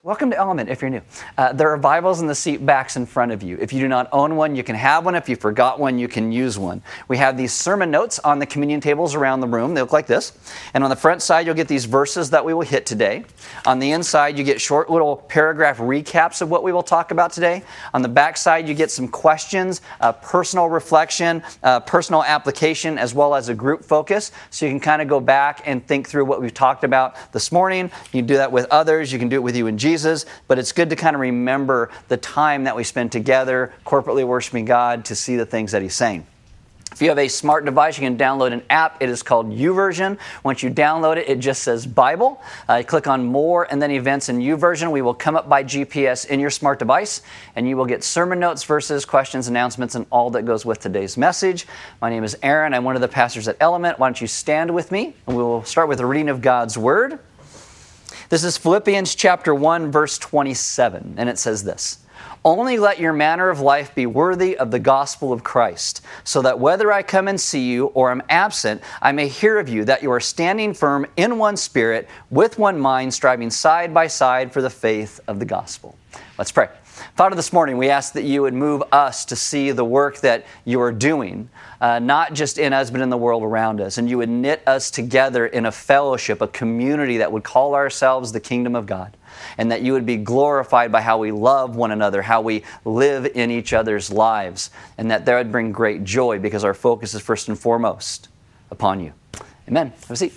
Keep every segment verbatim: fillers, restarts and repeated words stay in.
Welcome to Element if you're new. Uh, there are Bibles in the seat backs in front of you. If you do not own one, you can have one. If you forgot one, you can use one. We have these sermon notes on the communion tables around the room. They look like this. And on the front side, you'll get these verses that we will hit today. On the inside, you get short little paragraph recaps of what we will talk about today. On the back side, you get some questions, uh, personal reflection, uh, personal application, as well as a group focus. So you can kind of go back and think through what we've talked about this morning. You can do that with others. You can do it with you and Jesus. Jesus, but it's good to kind of remember the time that we spend together, corporately worshiping God, to see the things that He's saying. If you have a smart device, you can download an app. It is called YouVersion. Once you download it, it just says Bible. Uh, you click on More and then Events in YouVersion. We will come up by G P S in your smart device, and you will get sermon notes, verses, questions, announcements, and all that goes with today's message. My name is Aaron. I'm one of the pastors at Element. Why don't you stand with me, and we will start with a reading of God's Word. This is Philippians chapter one, verse twenty-seven, and it says this: "Only let your manner of life be worthy of the gospel of Christ, so that whether I come and see you or am absent, I may hear of you that you are standing firm in one spirit, with one mind, striving side by side for the faith of the gospel." Let's pray. Father, this morning we ask that you would move us to see the work that you are doing, uh, not just in us, but in the world around us. And you would knit us together in a fellowship, a community that would call ourselves the kingdom of God. And that you would be glorified by how we love one another, how we live in each other's lives. And that that would bring great joy, because our focus is first and foremost upon you. Amen. Have a seat.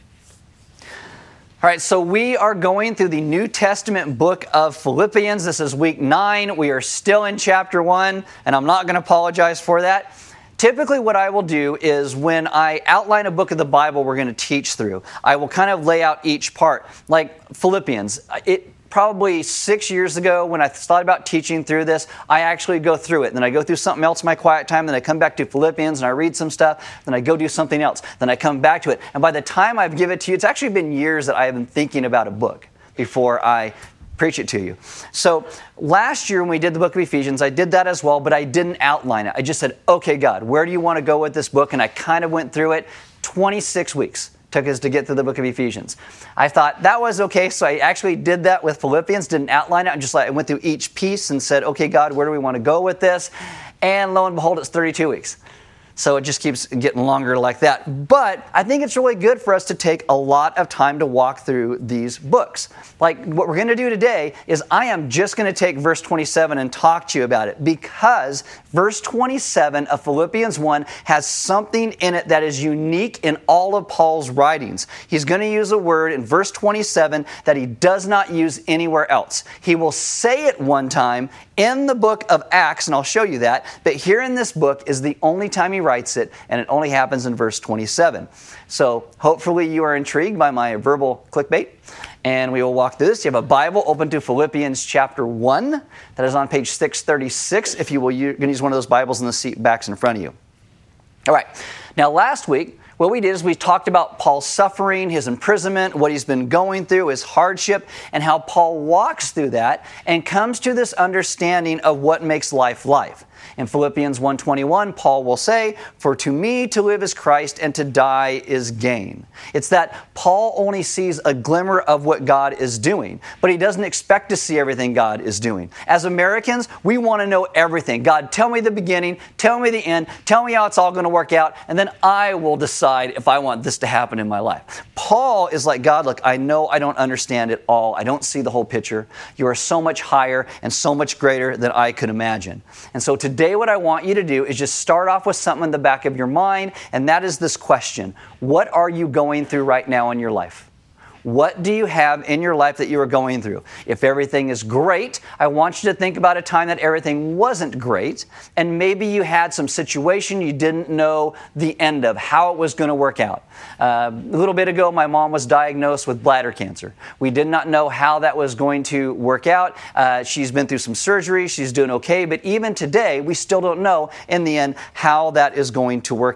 All right, so we are going through the New Testament book of Philippians. This is week nine. We are still in chapter one, and I'm not going to apologize for that. Typically what I will do is when I outline a book of the Bible we're going to teach through, I will kind of lay out each part. Like Philippians, it probably six years ago when I thought about teaching through this, I actually go through it. Then I go through something else in my quiet time. Then I come back to Philippians and I read some stuff. Then I go do something else. Then I come back to it. And by the time I've given it to you, it's actually been years that I have been thinking about a book before I preach it to you. So last year when we did the book of Ephesians, I did that as well, but I didn't outline it. I just said, okay, God, where do you want to go with this book? And I kind of went through it. twenty-six weeks took us to get through the book of Ephesians. I thought that was okay, so I actually did that with Philippians, didn't outline it. I just like I went through each piece and said, okay, God, where do we want to go with this? And lo and behold, it's thirty-two weeks. So it just keeps getting longer like that. But I think it's really good for us to take a lot of time to walk through these books. Like what we're going to do today is I am just going to take verse twenty-seven and talk to you about it, because verse twenty-seven of Philippians one has something in it that is unique in all of Paul's writings. He's going to use a word in verse twenty-seven that he does not use anywhere else. He will say it one time in the book of Acts, and I'll show you that, but here in this book is the only time he writes it, and it only happens in verse twenty-seven. So hopefully you are intrigued by my verbal clickbait, and we will walk through this. You have a Bible open to Philippians chapter one. That is on page six thirty-six, if you will. You're going to use one of those Bibles in the seat backs in front of you. All right. Now last week, what we did is we talked about Paul's suffering, his imprisonment, what he's been going through, his hardship, and how Paul walks through that and comes to this understanding of what makes life life. In Philippians one twenty-one, Paul will say, "For to me to live is Christ, and to die is gain." It's that Paul only sees a glimmer of what God is doing, but he doesn't expect to see everything God is doing. As Americans, we want to know everything. God, tell me the beginning, tell me the end, tell me how it's all going to work out, and then I will decide if I want this to happen in my life. Paul is like, God, look, I know I don't understand it all. I don't see the whole picture. You are so much higher and so much greater than I could imagine. And so today, what I want you to do is just start off with something in the back of your mind, and that is this question: what are you going through right now in your life? What do you have in your life that you are going through? If everything is great, I want you to think about a time that everything wasn't great, and maybe you had some situation you didn't know the end of, how it was going to work out. Uh, a little bit ago, my mom was diagnosed with bladder cancer. We did not know how that was going to work out. Uh, she's been through some surgery. She's doing okay, but even today, we still don't know in the end how that is going to work out.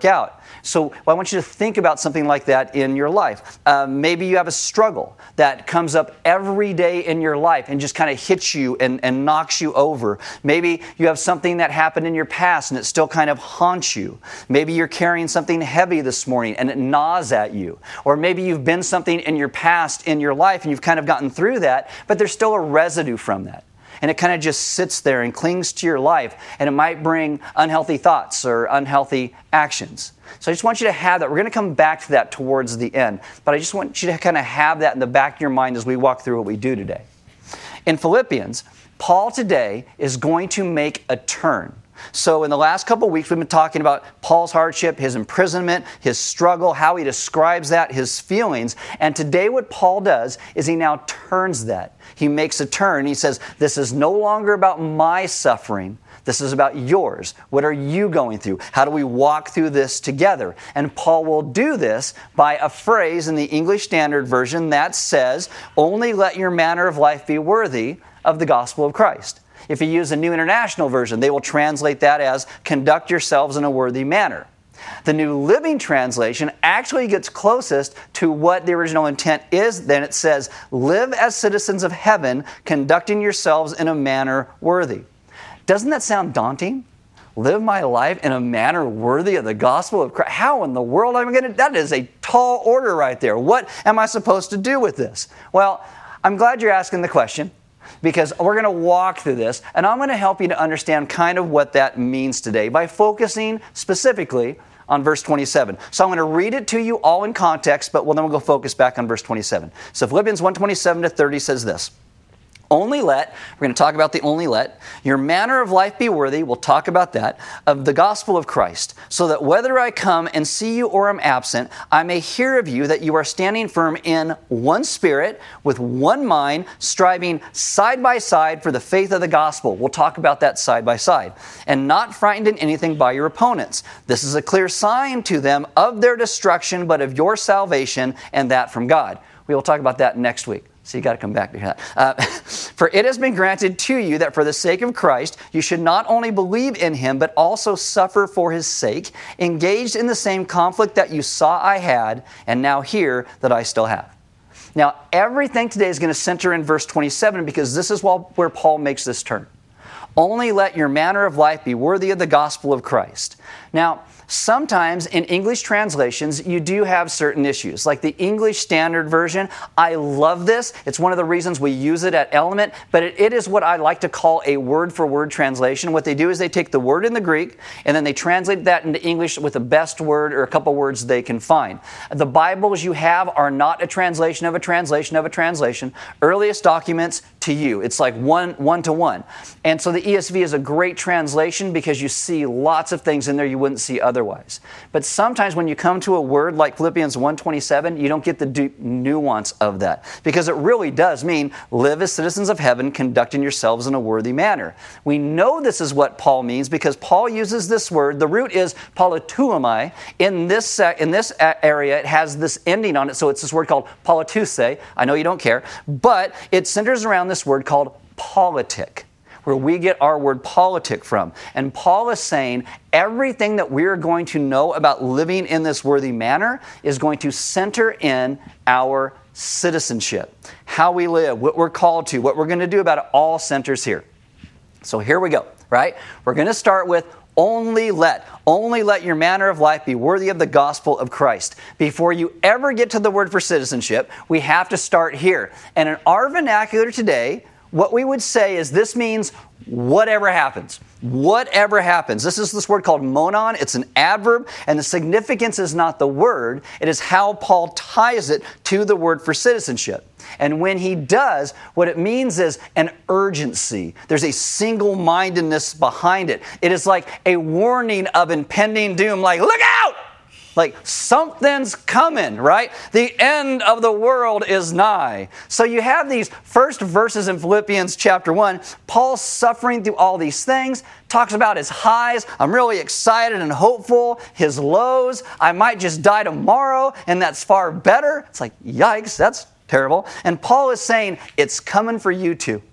So I want you to think about something like that in your life. Uh, maybe you have a struggle that comes up every day in your life and just kind of hits you and, and knocks you over. Maybe you have something that happened in your past and it still kind of haunts you. Maybe you're carrying something heavy this morning and it gnaws at you. Or maybe you've been something in your past in your life and you've kind of gotten through that, but there's still a residue from that. And it kind of just sits there and clings to your life, and it might bring unhealthy thoughts or unhealthy actions. So I just want you to have that. We're going to come back to that towards the end, but I just want you to kind of have that in the back of your mind as we walk through what we do today. In Philippians, Paul today is going to make a turn. So in the last couple of weeks, we've been talking about Paul's hardship, his imprisonment, his struggle, how he describes that, his feelings. And today what Paul does is he now turns that. He makes a turn. He says, this is no longer about my suffering. This is about yours. What are you going through? How do we walk through this together? And Paul will do this by a phrase in the English Standard Version that says, only let your manner of life be worthy of the gospel of Christ. If you use a New International Version, they will translate that as, conduct yourselves in a worthy manner. The New Living Translation actually gets closest to what the original intent is. Then it says, live as citizens of heaven, conducting yourselves in a manner worthy. Doesn't that sound daunting? Live my life in a manner worthy of the gospel of Christ. How in the world am I going to? That is a tall order right there. What am I supposed to do with this? Well, I'm glad you're asking the question, because we're going to walk through this, and I'm going to help you to understand kind of what that means today by focusing specifically on verse twenty-seven. So I'm going to read it to you all in context, but well, then we'll go focus back on verse twenty-seven. So Philippians one twenty-seven to thirty says this. Only let, we're going to talk about the only let, your manner of life be worthy, we'll talk about that, of the gospel of Christ, so that whether I come and see you or am absent, I may hear of you that you are standing firm in one spirit, with one mind, striving side by side for the faith of the gospel. We'll talk about that side by side. And not frightened in anything by your opponents. This is a clear sign to them of their destruction, but of your salvation, and that from God. We will talk about that next week. So you got to come back to hear that. Uh, for it has been granted to you that for the sake of Christ, you should not only believe in him, but also suffer for his sake, engaged in the same conflict that you saw I had, and now hear that I still have. Now, everything today is going to center in verse twenty-seven, because this is where Paul makes this turn. Only let your manner of life be worthy of the gospel of Christ. Now, sometimes in English translations, you do have certain issues. Like the English Standard Version, I love this. It's one of the reasons we use it at Element, but it, it is what I like to call a word-for-word translation. What they do is they take the word in the Greek, and then they translate that into English with the best word or a couple words they can find. The Bibles you have are not a translation of a translation of a translation. Earliest documents to you. It's like one, one to one. And so the E S V is a great translation because you see lots of things in there you wouldn't see otherwise. But sometimes when you come to a word like Philippians one twenty-seven, you don't get the deep nuance of that, because it really does mean live as citizens of heaven, conducting yourselves in a worthy manner. We know this is what Paul means because Paul uses this word. The root is politeuomai. In this, uh, in this area, it has this ending on it, so it's this word called politeusse. I know you don't care, but it centers around this word called politic, where we get our word politic from. And Paul is saying everything that we're going to know about living in this worthy manner is going to center in our citizenship. How we live, what we're called to, what we're going to do about it, all centers here. So here we go, right? We're going to start with only let, only let your manner of life be worthy of the gospel of Christ. Before you ever get to the word for citizenship, we have to start here. And in our vernacular today, what we would say is this means whatever happens. Whatever happens. This is this word called monon. It's an adverb, and the significance is not the word. It is how Paul ties it to the word for citizenship. And when he does, what it means is an urgency. There's a single-mindedness behind it. It is like a warning of impending doom, like, look out! Like, something's coming, right? The end of the world is nigh. So you have these first verses in Philippians chapter one. Paul's suffering through all these things, talks about his highs. I'm really excited and hopeful. His lows, I might just die tomorrow, and that's far better. It's like, yikes, that's terrible. And Paul is saying, it's coming for you too.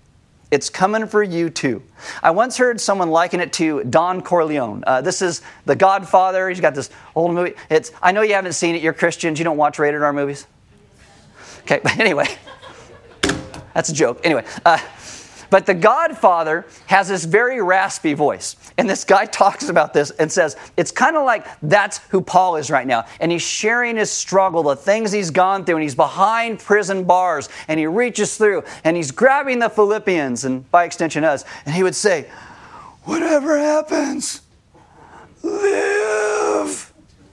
It's coming for you too. I once heard someone liken it to Don Corleone. Uh, this is The Godfather. He's got this old movie. It's, I know you haven't seen it. You're Christians. You don't watch rated R movies? Okay, but anyway. That's a joke. Anyway. Uh, But The Godfather has this very raspy voice. And this guy talks about this and says, it's kind of like that's who Paul is right now. And he's sharing his struggle, the things he's gone through, and he's behind prison bars, and he reaches through, and he's grabbing the Philippians, and by extension us, and he would say, whatever happens, live.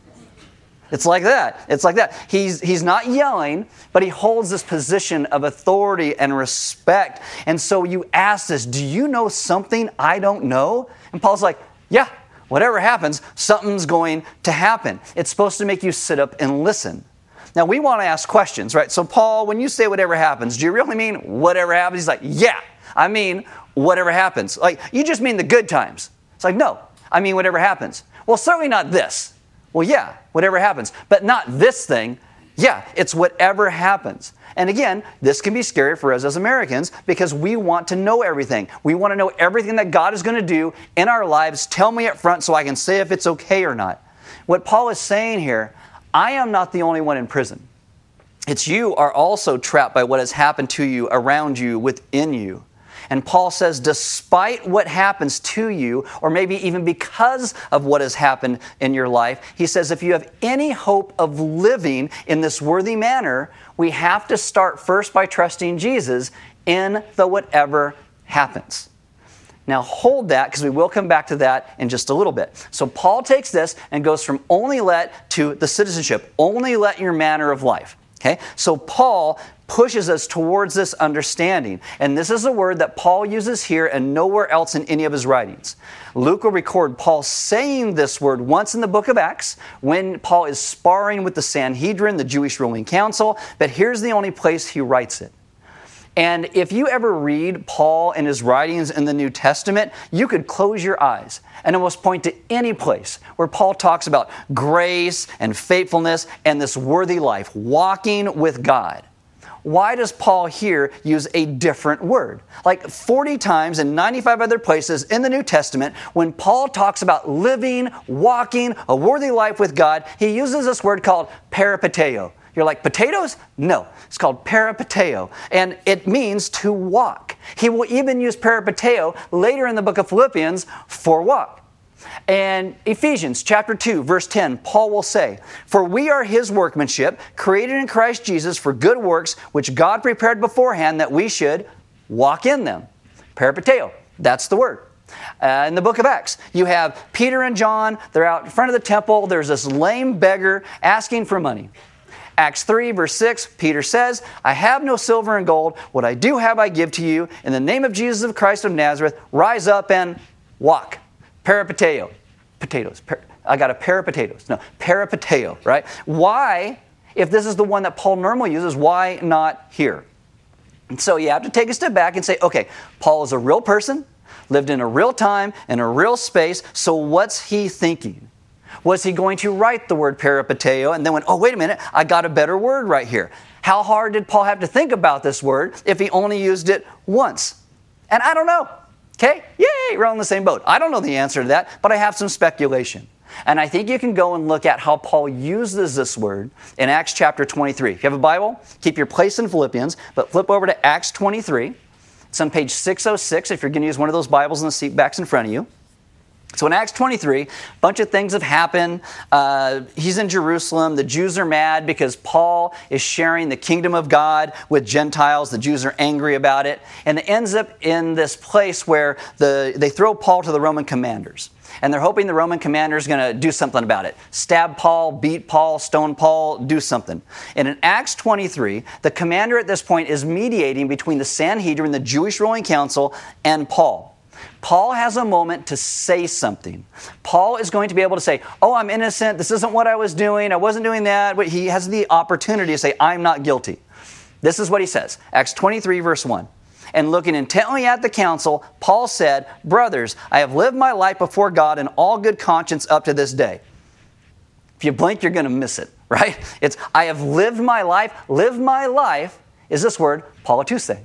It's like that. It's like that. He's, he's not yelling, but he holds this position of authority and respect. And so you ask this, do you know something I don't know? And Paul's like, yeah, whatever happens, something's going to happen. It's supposed to make you sit up and listen. Now, we want to ask questions, right? So, Paul, when you say whatever happens, do you really mean whatever happens? He's like, yeah, I mean whatever happens. Like, you just mean the good times. It's like, no, I mean whatever happens. Well, certainly not this. Well, yeah, whatever happens. But not this thing. Yeah, it's whatever happens. And again, this can be scary for us as Americans because we want to know everything. We want to know everything that God is going to do in our lives. Tell me up front so I can say if it's okay or not. What Paul is saying here, I am not the only one in prison. It's you are also trapped by what has happened to you, around you, within you. And Paul says, despite what happens to you, or maybe even because of what has happened in your life, he says, if you have any hope of living in this worthy manner, we have to start first by trusting Jesus in the whatever happens. Now hold that, because we will come back to that in just a little bit. So Paul takes this and goes from only let to the citizenship. Only let your manner of life. Okay? So Paul pushes us towards this understanding. And this is a word that Paul uses here and nowhere else in any of his writings. Luke will record Paul saying this word once in the book of Acts when Paul is sparring with the Sanhedrin, the Jewish ruling council, but here's the only place he writes it. And if you ever read Paul and his writings in the New Testament, you could close your eyes and almost point to any place where Paul talks about grace and faithfulness and this worthy life, walking with God. Why does Paul here use a different word? Like forty times in ninety-five other places in the New Testament, when Paul talks about living, walking, a worthy life with God, he uses this word called peripateo. You're like, potatoes? No. It's called peripateo, and it means to walk. He will even use peripateo later in the book of Philippians for walk. And Ephesians chapter two, verse ten, Paul will say, for we are his workmanship, created in Christ Jesus for good works, which God prepared beforehand that we should walk in them. Peripateo, that's the word. Uh, in the book of Acts, you have Peter and John. They're out in front of the temple. There's this lame beggar asking for money. Acts three, verse six, Peter says, I have no silver and gold. What I do have I give to you. In the name of Jesus of Christ of Nazareth, rise up and walk. Peripateo. Potatoes. Per, I got a pair of potatoes. No, peripateo, right? Why, if this is the one that Paul normally uses, why not here? And so you have to take a step back and say, okay, Paul is a real person, lived in a real time, in a real space, so what's he thinking? Was he going to write the word peripateo and then went, oh, wait a minute, I got a better word right here. How hard did Paul have to think about this word if he only used it once? And I don't know. Okay? Yay, we're on the same boat. I don't know the answer to that, but I have some speculation. And I think you can go and look at how Paul uses this word in Acts chapter twenty-three. If you have a Bible, keep your place in Philippians, but flip over to Acts twenty-three. It's on page six oh six if you're going to use one of those Bibles in the seat backs in front of you. So in Acts twenty-three, a bunch of things have happened. Uh, he's in Jerusalem. The Jews are mad because Paul is sharing the kingdom of God with Gentiles. The Jews are angry about it. And it ends up in this place where the, they throw Paul to the Roman commanders. And they're hoping the Roman commander is going to do something about it. Stab Paul, beat Paul, stone Paul, do something. And in Acts twenty-three, the commander at this point is mediating between the Sanhedrin, the Jewish ruling council, and Paul. Paul has a moment to say something. Paul is going to be able to say, oh, I'm innocent. This isn't what I was doing. I wasn't doing that. But he has the opportunity to say, I'm not guilty. This is what he says. Acts twenty-three, verse one. And looking intently at the council, Paul said, brothers, I have lived my life before God in all good conscience up to this day. If you blink, you're going to miss it, right? It's, I have lived my life. Live my life is this word, pauloteuthai.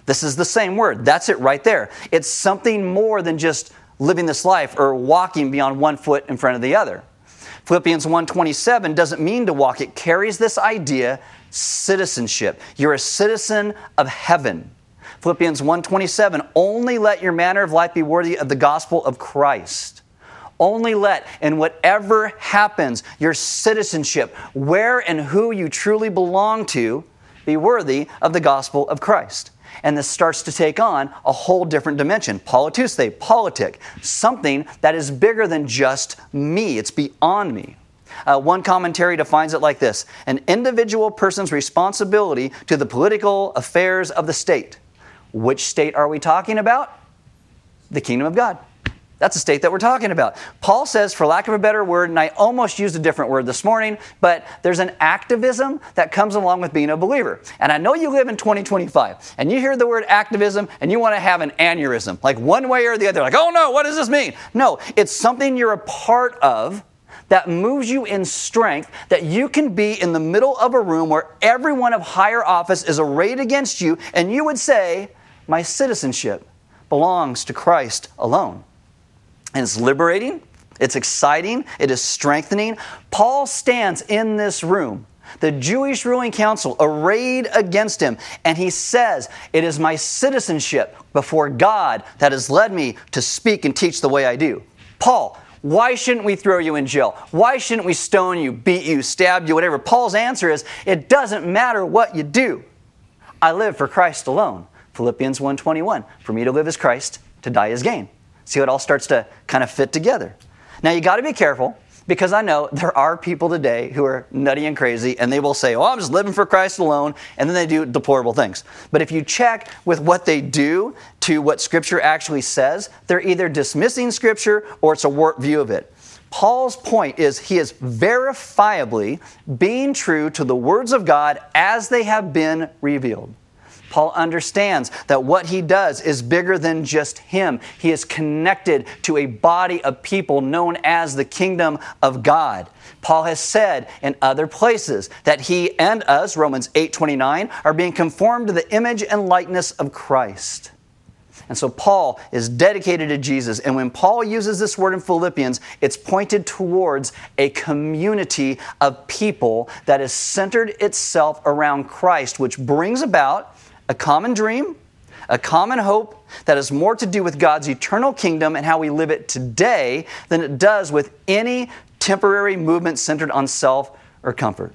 This is the same word. That's it right there. It's something more than just living this life or walking beyond one foot in front of the other. Philippians one twenty-seven doesn't mean to walk. It carries this idea, citizenship. You're a citizen of heaven. Philippians one twenty-seven, only let your manner of life be worthy of the gospel of Christ. Only let, in whatever happens, your citizenship, where and who you truly belong to, be worthy of the gospel of Christ. And this starts to take on a whole different dimension. Politeuste, politic, something that is bigger than just me. It's beyond me. Uh, one commentary defines it like this: an individual person's responsibility to the political affairs of the state. Which state are we talking about? The kingdom of God. That's the state that we're talking about. Paul says, for lack of a better word, and I almost used a different word this morning, but there's an activism that comes along with being a believer. And I know you live in twenty twenty-five, and you hear the word activism, and you want to have an aneurysm, like one way or the other, like, oh no, what does this mean? No, it's something you're a part of that moves you in strength, that you can be in the middle of a room where everyone of higher office is arrayed against you, and you would say, my citizenship belongs to Christ alone. And it's liberating, it's exciting, it is strengthening. Paul stands in this room, the Jewish ruling council arrayed against him, and he says, it is my citizenship before God that has led me to speak and teach the way I do. Paul, why shouldn't we throw you in jail? Why shouldn't we stone you, beat you, stab you, whatever? Paul's answer is, it doesn't matter what you do. I live for Christ alone. Philippians one twenty-one, for me to live is Christ, to die is gain. See how it all starts to kind of fit together. Now you got to be careful, because I know there are people today who are nutty and crazy, and they will say, oh, I'm just living for Christ alone, and then they do deplorable things. But if you check with what they do to what Scripture actually says, they're either dismissing Scripture or it's a warped view of it. Paul's point is he is verifiably being true to the words of God as they have been revealed. Paul understands that what he does is bigger than just him. He is connected to a body of people known as the kingdom of God. Paul has said in other places that he and us, Romans eight twenty-nine, are being conformed to the image and likeness of Christ. And so Paul is dedicated to Jesus. And when Paul uses this word in Philippians, it's pointed towards a community of people that is centered itself around Christ, which brings about a common dream, a common hope that has more to do with God's eternal kingdom and how we live it today than it does with any temporary movement centered on self or comfort.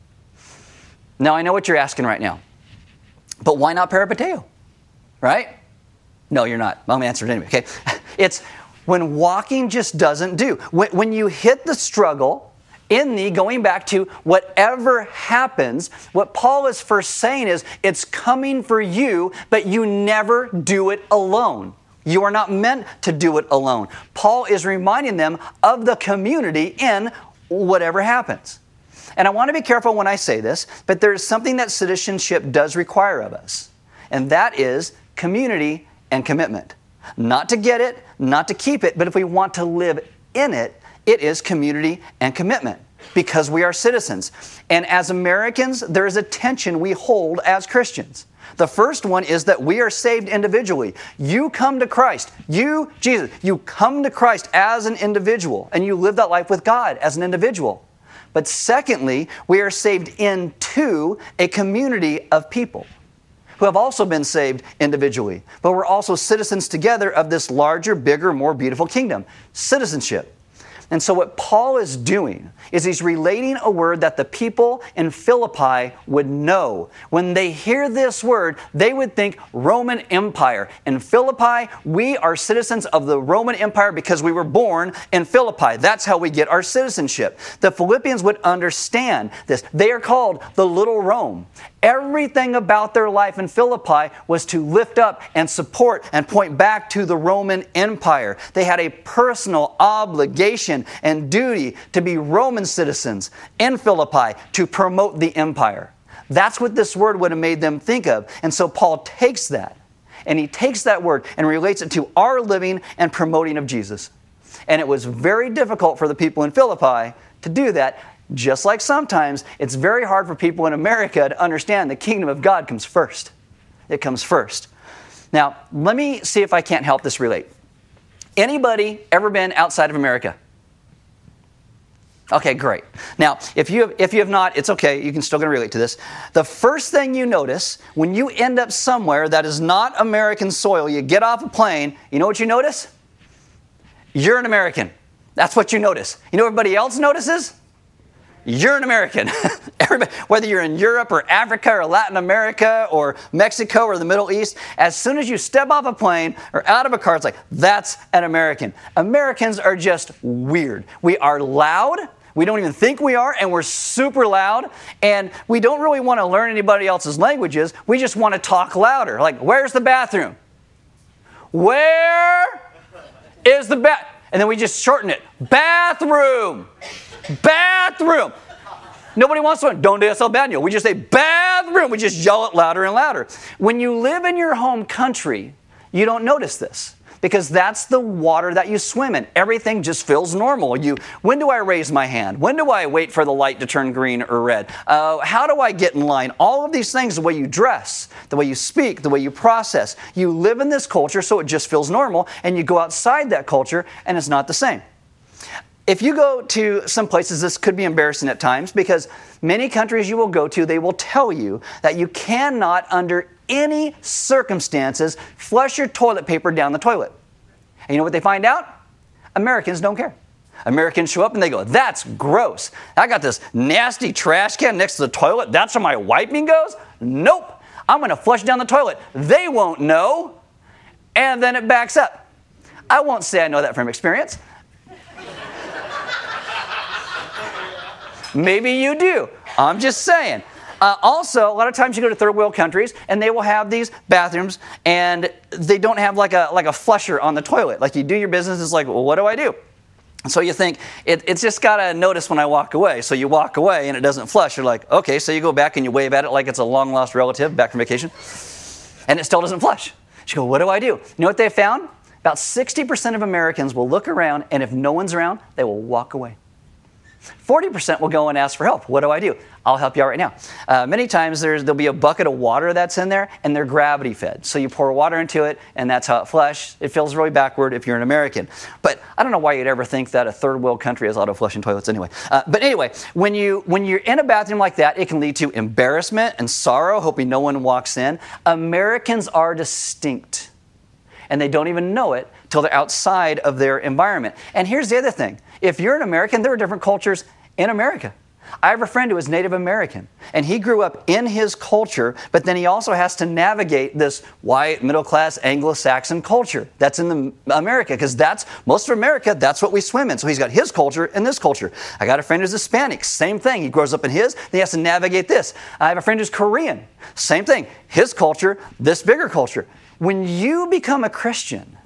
Now, I know what you're asking right now, but why not peripateo? Right? No, you're not. I'm going to answer it anyway. Okay? It's when walking just doesn't do. When, when you hit the struggle, in thee, going back to whatever happens, what Paul is first saying is, it's coming for you, but you never do it alone. You are not meant to do it alone. Paul is reminding them of the community in whatever happens. And I want to be careful when I say this, but there is something that citizenship does require of us, and that is community and commitment. Not to get it, not to keep it, but if we want to live in it, it is community and commitment, because we are citizens. And as Americans, there is a tension we hold as Christians. The first one is that we are saved individually. You come to Christ. You, Jesus, you come to Christ as an individual, and you live that life with God as an individual. But secondly, we are saved into a community of people who have also been saved individually. But we're also citizens together of this larger, bigger, more beautiful kingdom. Citizenship. And so what Paul is doing is he's relating a word that the people in Philippi would know. When they hear this word, they would think Roman Empire. In Philippi, we are citizens of the Roman Empire because we were born in Philippi. That's how we get our citizenship. The Philippians would understand this. They are called the Little Rome. Everything about their life in Philippi was to lift up and support and point back to the Roman Empire. They had a personal obligation and duty to be Roman citizens in Philippi to promote the empire. That's what this word would have made them think of. And so Paul takes that, and he takes that word and relates it to our living and promoting of Jesus. And it was very difficult for the people in Philippi to do that. Just like sometimes it's very hard for people in America to understand the kingdom of God comes first. It comes first. Now, let me see if I can't help this relate. Anybody ever been outside of America? Okay, great. Now, if you have, if you have not, it's okay. You can still going to relate to this. The first thing you notice when you end up somewhere that is not American soil, you get off a plane, you know what you notice? You're an American. That's what you notice. You know what everybody else notices? You're an American. Everybody, whether you're in Europe or Africa or Latin America or Mexico or the Middle East, as soon as you step off a plane or out of a car, it's like, that's an American. Americans are just weird. We are loud. We don't even think we are, and we're super loud, and we don't really want to learn anybody else's languages. We just want to talk louder. Like, where's the bathroom? Where is the bath? And then we just shorten it. Bathroom. Bathroom. Nobody wants to. Donde es el baño? We just say bathroom. We just yell it louder and louder. When you live in your home country, you don't notice this because that's the water that you swim in. Everything just feels normal. You, when do I raise my hand? When do I wait for the light to turn green or red? Uh, how do I get in line? All of these things, the way you dress, the way you speak, the way you process. You live in this culture, so it just feels normal, and you go outside that culture, and it's not the same. If you go to some places, this could be embarrassing at times because many countries you will go to, they will tell you that you cannot, under any circumstances, flush your toilet paper down the toilet. And you know what they find out? Americans don't care. Americans show up and they go, that's gross. I got this nasty trash can next to the toilet. That's where my wiping goes? Nope. I'm going to flush down the toilet. They won't know. And then it backs up. I won't say I know that from experience. Maybe you do. I'm just saying. Uh, also, a lot of times you go to third world countries and they will have these bathrooms and they don't have like a like a flusher on the toilet. Like you do your business, it's like, well, what do I do? So you think, it, it's just got to notice when I walk away. So you walk away and it doesn't flush. You're like, okay, so you go back and you wave at it like it's a long-lost relative back from vacation. And it still doesn't flush. You go, what do I do? You know what they found? About sixty percent of Americans will look around and if no one's around, they will walk away. forty percent will go and ask for help. What do I do? I'll help you out right now. Uh, many times there's, there'll be a bucket of water that's in there, and they're gravity fed. So you pour water into it, and that's how it flushes. It feels really backward if you're an American. But I don't know why you'd ever think that a third world country has auto-flushing toilets anyway. Uh, but anyway, when, you, when you're in a bathroom like that, it can lead to embarrassment and sorrow, hoping no one walks in. Americans are distinct, and they don't even know it till they're outside of their environment. And here's the other thing. If you're an American, there are different cultures in America. I have a friend who is Native American, and he grew up in his culture, but then he also has to navigate this white, middle-class, Anglo-Saxon culture that's in the America, because that's, most of America, that's what we swim in. So he's got his culture and this culture. I got a friend who's Hispanic, same thing. He grows up in his, then he has to navigate this. I have a friend who's Korean, same thing. His culture, this bigger culture. When you become a Christian,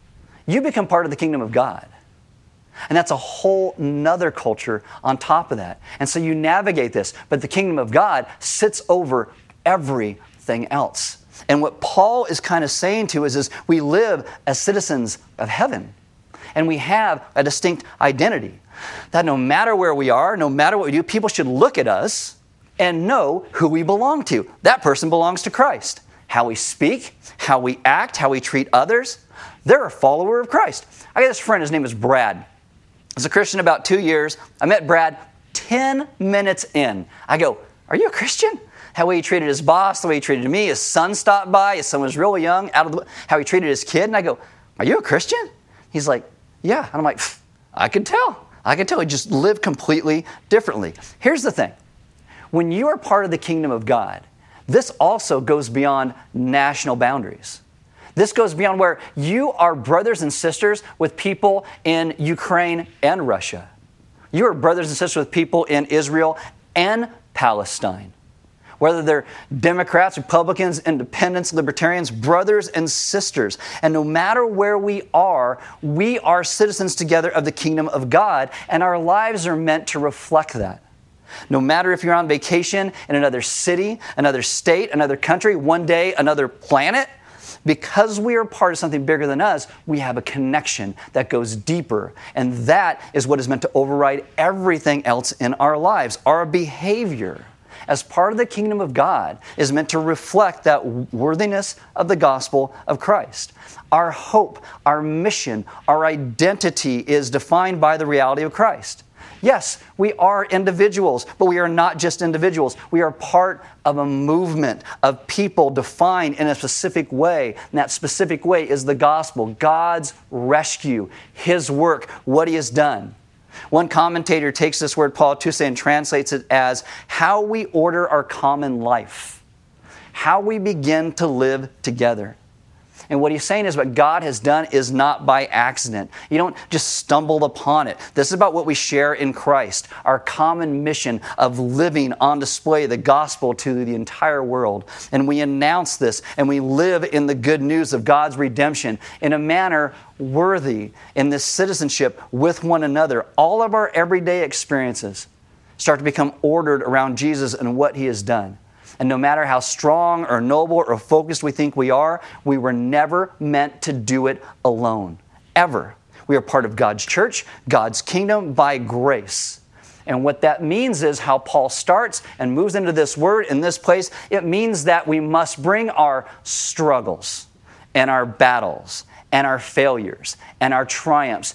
you become part of the kingdom of God. And that's a whole nother culture on top of that. And so you navigate this, but the kingdom of God sits over everything else. And what Paul is kind of saying to us is we live as citizens of heaven. And we have a distinct identity. That no matter where we are, no matter what we do, people should look at us and know who we belong to. That person belongs to Christ. How we speak, how we act, how we treat others. They're a follower of Christ. I got this friend, his name is Brad. I was a Christian about two years. I met Brad ten minutes in. I go, are you a Christian? How he treated his boss, the way he treated me. His son stopped by. His son was really young. Out of the, how he treated his kid. And I go, are you a Christian? He's like, yeah. And I'm like, I could tell. I could tell. He just lived completely differently. Here's the thing. When you are part of the kingdom of God, this also goes beyond national boundaries. This goes beyond where you are brothers and sisters with people in Ukraine and Russia. You are brothers and sisters with people in Israel and Palestine. Whether they're Democrats, Republicans, Independents, Libertarians, brothers and sisters. And no matter where we are, we are citizens together of the kingdom of God, and our lives are meant to reflect that. No matter if you're on vacation in another city, another state, another country, one day, another planet, because we are part of something bigger than us, we have a connection that goes deeper. And that is what is meant to override everything else in our lives, our behavior. as part of the kingdom of God is meant to reflect that worthiness of the gospel of Christ. Our hope, our mission, our identity is defined by the reality of Christ. Yes, we are individuals, but we are not just individuals. We are part of a movement of people defined in a specific way. And that specific way is the gospel, God's rescue, His work, what He has done. One commentator takes this word paulousia and translates it as how we order our common life, how we begin to live together. And what he's saying is what God has done is not by accident. You don't just stumble upon it. This is about what we share in Christ, our common mission of living on display the gospel to the entire world. And we announce this and we live in the good news of God's redemption in a manner worthy in this citizenship with one another. All of our everyday experiences start to become ordered around Jesus and what He has done. And no matter how strong or noble or focused we think we are, we were never meant to do it alone. Ever. We are part of God's church, God's kingdom by grace. And what that means is how Paul starts and moves into this word in this place. It means that we must bring our struggles and our battles and our failures and our triumphs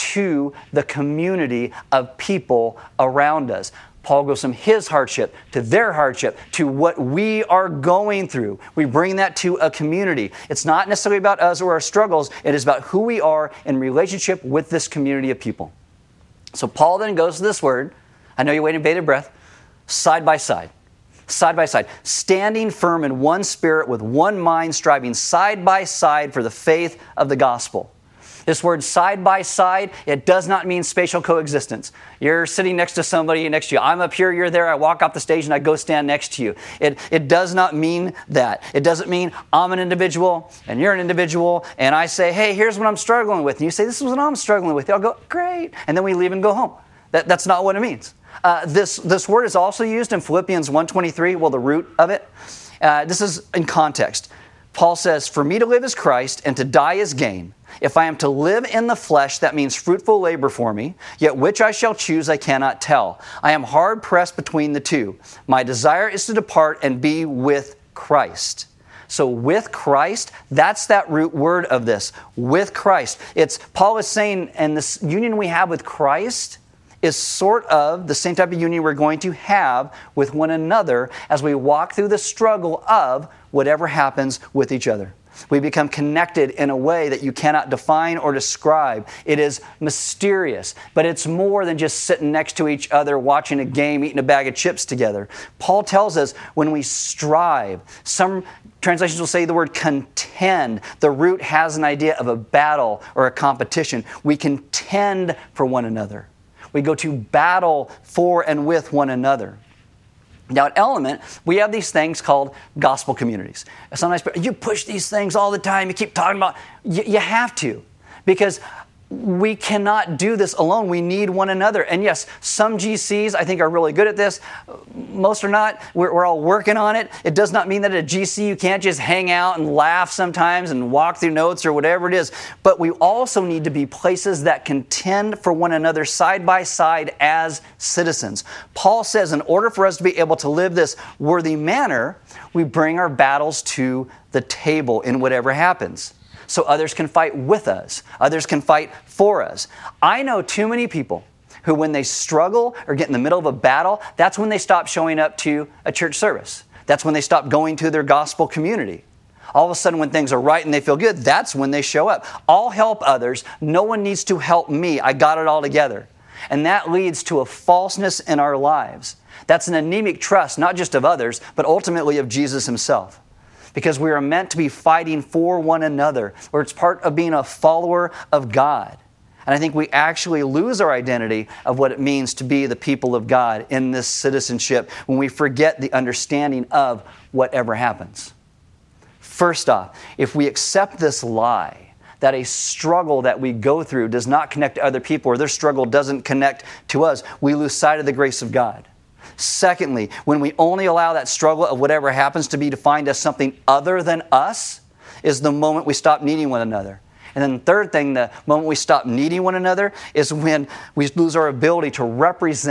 to the community of people around us. Paul goes from his hardship to their hardship to what we are going through. We bring that to a community. It's not necessarily about us or our struggles. It is about who we are in relationship with this community of people. So Paul then goes to this word. I know you're waiting bated breath. Side by side. Side by side. Standing firm in one spirit with one mind, striving side by side for the faith of the gospel. This word side by side, it does not mean spatial coexistence. You're sitting next to somebody next to you. I'm up here, you're there, I walk off the stage and I go stand next to you. It, it does not mean that. It doesn't mean I'm an individual and you're an individual and I say, hey, here's what I'm struggling with. And you say, this is what I'm struggling with. I'll go, great. And then we leave and go home. That, that's not what it means. Uh, this, this word is also used in Philippians one twenty-three, well, the root of it. Uh, this is in context. Paul says, for me to live is Christ and to die is gain. If I am to live in the flesh, that means fruitful labor for me, yet which I shall choose I cannot tell. I am hard pressed between the two. My desire is to depart and be with Christ. So with Christ, that's that root word of this. With Christ. It's Paul is saying, and this union we have with Christ is sort of the same type of union we're going to have with one another as we walk through the struggle of whatever happens with each other. We become connected in a way that you cannot define or describe. It is mysterious, but it's more than just sitting next to each other, watching a game, eating a bag of chips together. Paul tells us when we strive, some translations will say the word contend. The root has an idea of a battle or a competition. We contend for one another. We go to battle for and with one another. Now at Element, we have these things called gospel communities. Sometimes you push these things all the time. You keep talking about, you, you have to, because we cannot do this alone. We need one another. And yes, some G Cs I think are really good at this. Most are not. We're, we're all working on it. It does not mean that at a G C you can't just hang out and laugh sometimes and walk through notes or whatever it is. But we also need to be places that contend for one another side by side as citizens. Paul says in order for us to be able to live this worthy manner, we bring our battles to the table in whatever happens. So others can fight with us. Others can fight for us. I know too many people who when they struggle or get in the middle of a battle, that's when they stop showing up to a church service. That's when they stop going to their gospel community. All of a sudden when things are right and they feel good, that's when they show up. I'll help others. No one needs to help me. I got it all together. And that leads to a falseness in our lives. That's an anemic trust, not just of others, but ultimately of Jesus Himself. Because we are meant to be fighting for one another, or it's part of being a follower of God. And I think we actually lose our identity of what it means to be the people of God in this citizenship when we forget the understanding of whatever happens. First off, if we accept this lie, that a struggle that we go through does not connect to other people, or their struggle doesn't connect to us, we lose sight of the grace of God. Secondly, when we only allow that struggle of whatever happens to be defined as something other than us, is the moment we stop needing one another. And then the third thing, the moment we stop needing one another, is when we lose our ability to represent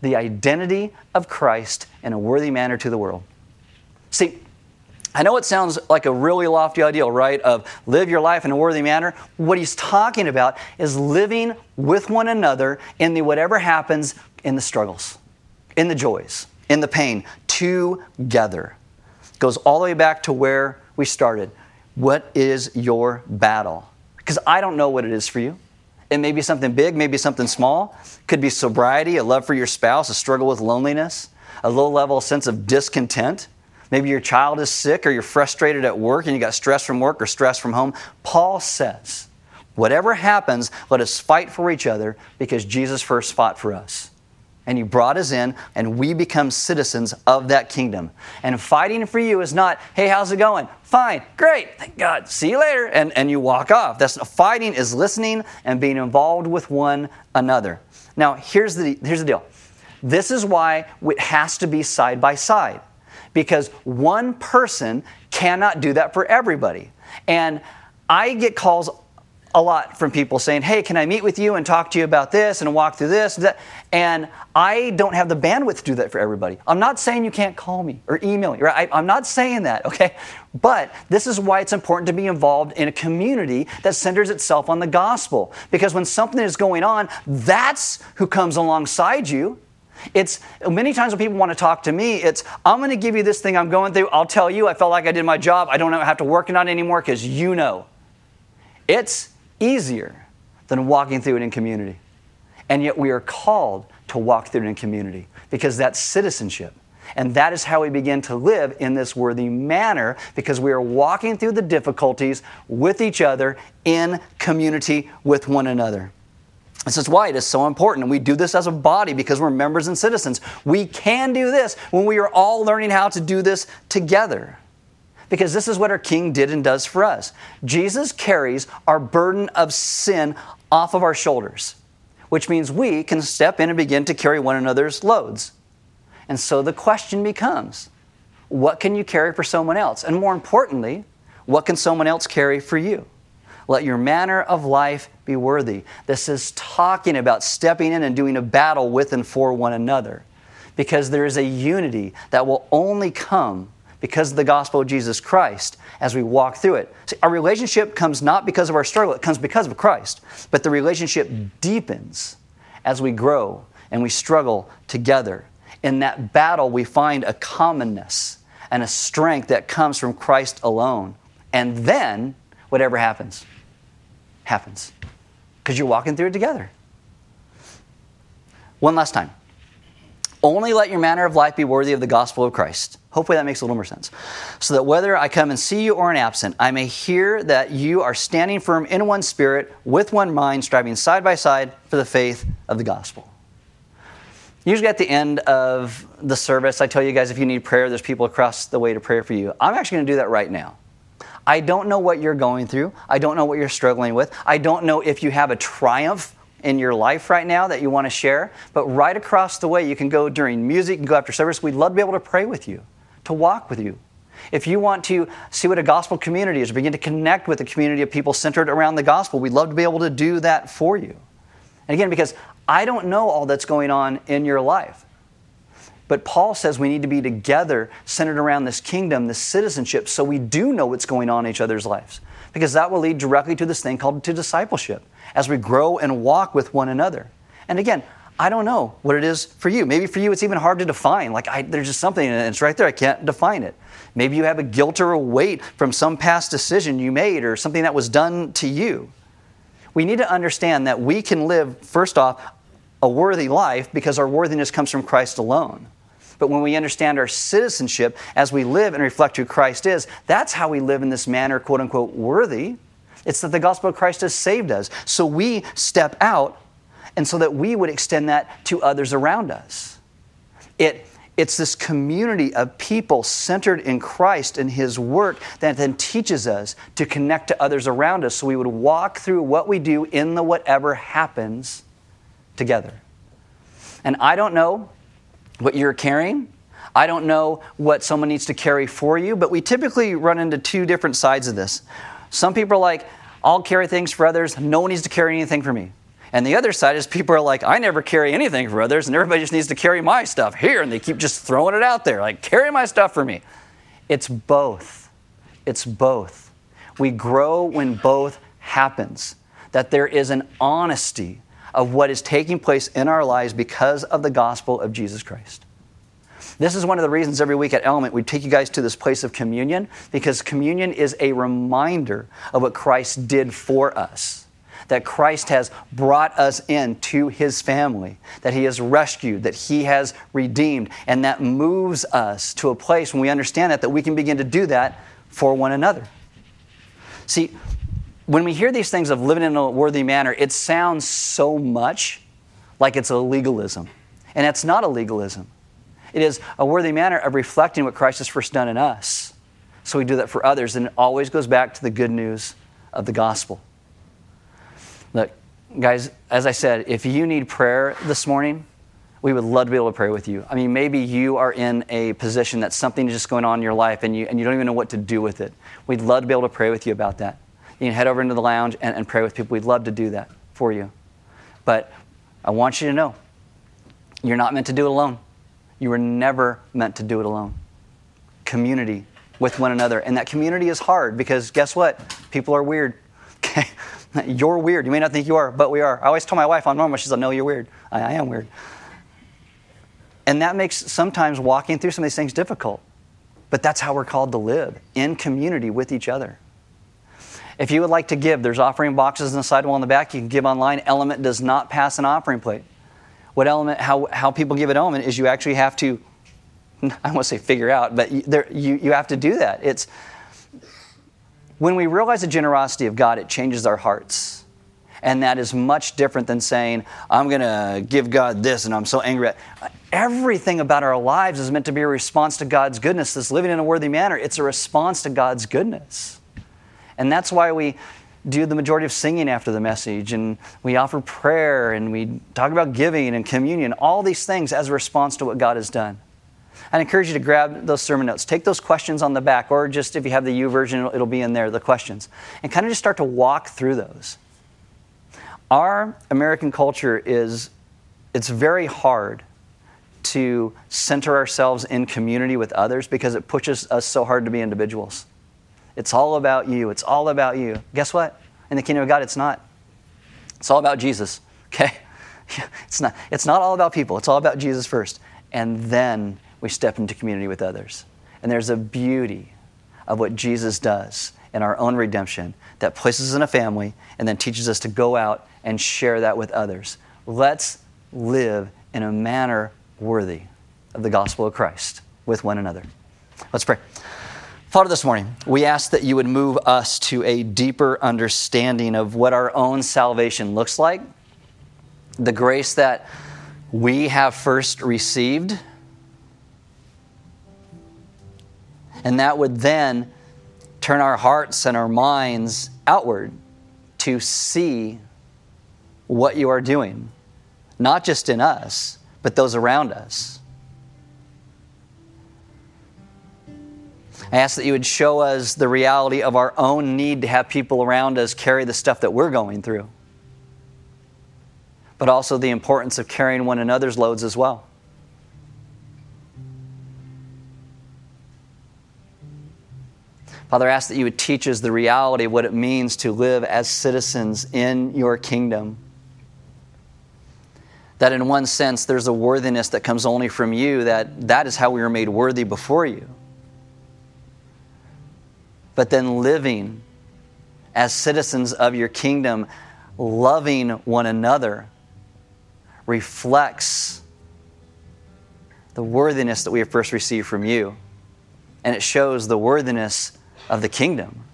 the identity of Christ in a worthy manner to the world. See, I know it sounds like a really lofty ideal, right, of live your life in a worthy manner. What he's talking about is living with one another in the whatever happens in the struggles, in the joys, in the pain, together. It goes all the way back to where we started. What is your battle? Because I don't know what it is for you. It may be something big, maybe something small. It could be sobriety, a love for your spouse, a struggle with loneliness, a low level sense of discontent. Maybe your child is sick or you're frustrated at work and you got stress from work or stress from home. Paul says, whatever happens, let us fight for each other because Jesus first fought for us. And He brought us in and we become citizens of that kingdom. And fighting for you is not, hey, how's it going? Fine, great, thank God, see you later. And, and you walk off. That's fighting is listening and being involved with one another. Now, here's the, here's the deal. This is why it has to be side by side. Because one person cannot do that for everybody. And I get calls a lot from people saying, hey, can I meet with you and talk to you about this and walk through this and that? And I don't have the bandwidth to do that for everybody. I'm not saying you can't call me or email me. Right? I, I'm not saying that, okay? But this is why it's important to be involved in a community that centers itself on the gospel. Because when something is going on, that's who comes alongside you. It's many times when people want to talk to me, it's, I'm going to give you this thing I'm going through. I'll tell you, I felt like I did my job. I don't have to work on it anymore because you know. It's easier than walking through it in community. And yet we are called to walk through it in community because that's citizenship. And that is how we begin to live in this worthy manner because we are walking through the difficulties with each other in community with one another. This is why it is so important. And we do this as a body because we're members and citizens. We can do this when we are all learning how to do this together. Because this is what our King did and does for us. Jesus carries our burden of sin off of our shoulders, which means we can step in and begin to carry one another's loads. And so the question becomes, what can you carry for someone else? And more importantly, what can someone else carry for you? Let your manner of life be worthy. This is talking about stepping in and doing a battle with and for one another. Because there is a unity that will only come because of the gospel of Jesus Christ as we walk through it. See, our relationship comes not because of our struggle, it comes because of Christ. But the relationship deepens as we grow and we struggle together. In that battle, we find a commonness and a strength that comes from Christ alone. And then, whatever happens, happens. Because you're walking through it together. One last time. Only let your manner of life be worthy of the gospel of Christ. Hopefully that makes a little more sense. So that whether I come and see you or am absent, I may hear that you are standing firm in one spirit, with one mind, striving side by side for the faith of the gospel. Usually at the end of the service, I tell you guys if you need prayer, there's people across the way to pray for you. I'm actually going to do that right now. I don't know what you're going through. I don't know what you're struggling with. I don't know if you have a triumph in your life right now that you want to share. But right across the way, you can go during music, you can go after service. We'd love to be able to pray with you, to walk with you. If you want to see what a gospel community is, or begin to connect with a community of people centered around the gospel, we'd love to be able to do that for you. And again, because I don't know all that's going on in your life. But Paul says we need to be together, centered around this kingdom, this citizenship, so we do know what's going on in each other's lives. Because that will lead directly to this thing called to discipleship, as we grow and walk with one another. And again, I don't know what it is for you. Maybe for you it's even hard to define. Like I, there's just something and it's right there, I can't define it. Maybe you have a guilt or a weight from some past decision you made or something that was done to you. We need to understand that we can live, first off, a worthy life because our worthiness comes from Christ alone. But when we understand our citizenship as we live and reflect who Christ is, that's how we live in this manner, quote unquote, worthy. It's that the gospel of Christ has saved us. So we step out and so that we would extend that to others around us. It, it's this community of people centered in Christ and His work that then teaches us to connect to others around us so we would walk through what we do in the whatever happens together. And I don't know what you're carrying. I don't know what someone needs to carry for you, but we typically run into two different sides of this. Some people are like, I'll carry things for others. No one needs to carry anything for me. And the other side is people are like, I never carry anything for others, and everybody just needs to carry my stuff here, and they keep just throwing it out there, like, carry my stuff for me. It's both. It's both. We grow when both happens, that there is an honesty of what is taking place in our lives because of the gospel of Jesus Christ. This is one of the reasons every week at Element we take you guys to this place of communion, because communion is a reminder of what Christ did for us. That Christ has brought us into His family, that He has rescued, that He has redeemed, and that moves us to a place when we understand that, that we can begin to do that for one another. See, when we hear these things of living in a worthy manner, it sounds so much like it's a legalism. And it's not a legalism. It is a worthy manner of reflecting what Christ has first done in us. So we do that for others, and it always goes back to the good news of the gospel. Look, guys, as I said, if you need prayer this morning, we would love to be able to pray with you. I mean, maybe you are in a position that something is just going on in your life and you, and you don't even know what to do with it. We'd love to be able to pray with you about that. You can head over into the lounge and, and pray with people. We'd love to do that for you. But I want you to know, you're not meant to do it alone. You were never meant to do it alone. Community with one another. And that community is hard because guess what? People are weird. Okay? You're weird. You may not think you are, but we are. I always tell my wife I'm normal. She says, no, you're weird. I, I am weird. And that makes sometimes walking through some of these things difficult. But that's how we're called to live, in community with each other. If you would like to give, there's offering boxes on the sidewall in the back. You can give online. Element does not pass an offering plate. What Element, how, how people give at Element is you actually have to, I don't want to say figure out, but you, there, you, you have to do that. It's when we realize the generosity of God, it changes our hearts. And that is much different than saying, I'm going to give God this and I'm so angry at it. Everything about our lives is meant to be a response to God's goodness. This living in a worthy manner, it's a response to God's goodness. And that's why we do the majority of singing after the message, and we offer prayer, and we talk about giving and communion, all these things as a response to what God has done. I'd encourage you to grab those sermon notes. Take those questions on the back, or just if you have the U version, it'll, it'll be in there, the questions. And kind of just start to walk through those. Our American culture is, it's very hard to center ourselves in community with others because it pushes us so hard to be individuals. It's all about you. It's all about you. Guess what? In the kingdom of God, it's not. It's all about Jesus, okay? It's not, it's not all about people. It's all about Jesus first. And then we step into community with others. And there's a beauty of what Jesus does in our own redemption that places us in a family and then teaches us to go out and share that with others. Let's live in a manner worthy of the gospel of Christ with one another. Let's pray. Father, this morning, we ask that you would move us to a deeper understanding of what our own salvation looks like, the grace that we have first received, and that would then turn our hearts and our minds outward to see what you are doing, not just in us, but those around us. I ask that you would show us the reality of our own need to have people around us carry the stuff that we're going through, but also the importance of carrying one another's loads as well. Father, I ask that you would teach us the reality of what it means to live as citizens in your kingdom. That in one sense, there's a worthiness that comes only from you, that that is how we were made worthy before you. But then living as citizens of your kingdom, loving one another, reflects the worthiness that we have first received from you. And it shows the worthiness of the kingdom.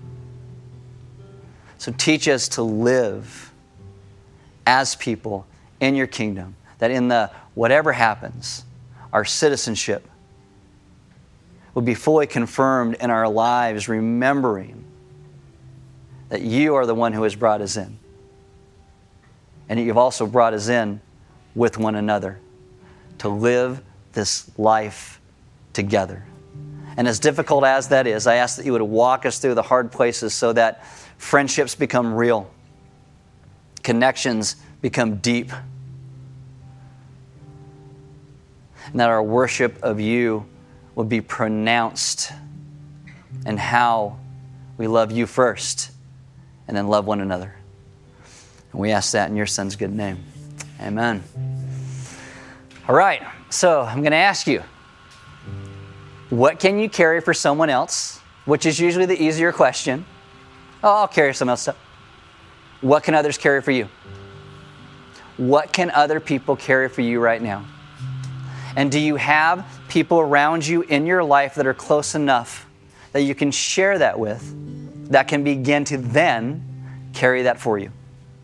So teach us to live as people in your kingdom, that in the whatever happens, our citizenship would be fully confirmed in our lives, remembering that you are the one who has brought us in. And you've also brought us in with one another to live this life together. And as difficult as that is, I ask that you would walk us through the hard places so that friendships become real, connections become deep. And that our worship of you will be pronounced in how we love you first and then love one another. And we ask that in your Son's good name. Amen. All right, so I'm going to ask you, what can you carry for someone else? Which is usually the easier question. Oh, I'll carry someone else's stuff. What can others carry for you? What can other people carry for you right now? And do you have people around you in your life that are close enough that you can share that with, that can begin to then carry that for you?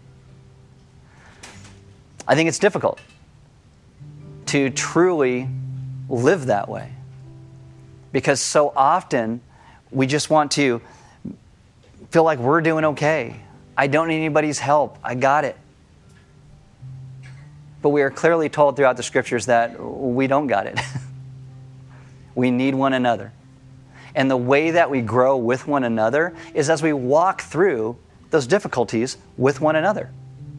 I think it's difficult to truly live that way, because so often we just want to feel like we're doing okay. I don't need anybody's help. I got it. But we are clearly told throughout the scriptures that we don't got it. We need one another. And the way that we grow with one another is as we walk through those difficulties with one another.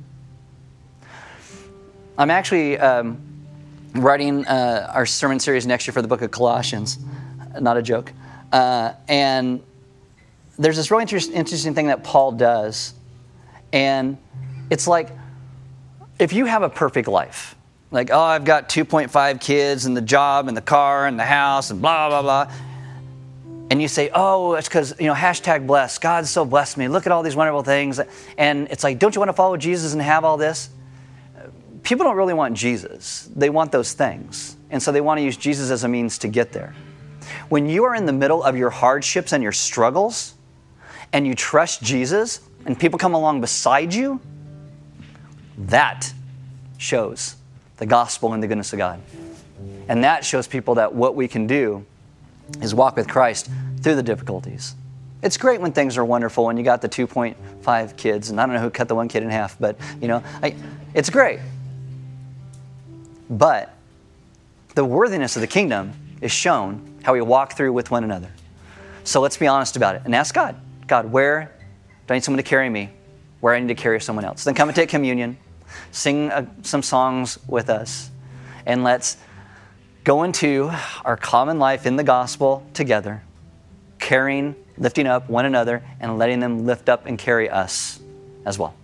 I'm actually um, writing uh, our sermon series next year for the book of Colossians. Not a joke. Uh, and there's this really inter- interesting thing that Paul does. And it's like, if you have a perfect life, like, oh, I've got two point five kids and the job and the car and the house and blah, blah, blah. And you say, oh, it's because, you know, hashtag blessed. God's so blessed me. Look at all these wonderful things. And it's like, don't you want to follow Jesus and have all this? People don't really want Jesus. They want those things. And so they want to use Jesus as a means to get there. When you are in the middle of your hardships and your struggles and you trust Jesus and people come along beside you, that shows the gospel and the goodness of God. And that shows people that what we can do is walk with Christ through the difficulties. It's great when things are wonderful and you got the two point five kids, and I don't know who cut the one kid in half, but you know, I, it's great. But the worthiness of the kingdom is shown how we walk through with one another. So let's be honest about it and ask God, God, where do I need someone to carry me? Where I need to carry someone else? Then come and take communion, sing uh, some songs with us, and let's go into our common life in the gospel together, carrying, lifting up one another, and letting them lift up and carry us as well.